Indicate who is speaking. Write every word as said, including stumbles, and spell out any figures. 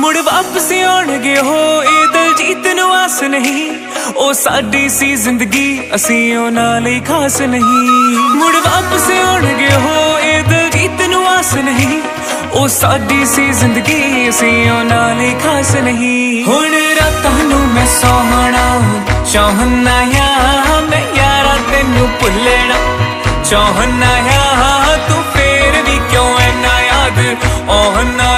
Speaker 1: ਮੁੜ ਵਾਪਸ ਆਉਣਗੇ ਹੋ ਇਹ ਦਿਲਜੀਤ ਨੂੰ ਆਸ ਨਹੀਂ। ਉਹ ਸਾਡੀ ਸੀ ਜ਼ਿੰਦਗੀ ਅਸੀਂ ਉਹਨਾਂ ਲਈ ਖਾਸ ਨਹੀਂ। ਮੁੜ ਵਾਪਸ ਆਉਣਗੇ ਹੋ ਇਹ ਦਿਲਜੀਤ ਨੂੰ ਆਸ ਨਹੀਂ। ਉਹ ਸਾਡੀ ਸੀ ਜ਼ਿੰਦਗੀ ਅਸੀਂ ਉਹਨਾਂ ਲਈ ਖਾਸ ਨਹੀਂ। ਹੁਣ ਰਾਤਾਂ ਨੂੰ ਮੈਂ ਸੌਣਾ ਚਾਹੁੰਦਾ ਆ, ਮੈਂ ਯਾਰਾ ਤੈਨੂੰ ਭੁੱਲਣਾ ਚਾਹੁੰਦਾ ਆ। ਤੂੰ ਫੇਰ ਵੀ ਕਿਉਂ ਐਨਾ ਯਾਦ ਆਉਣਾ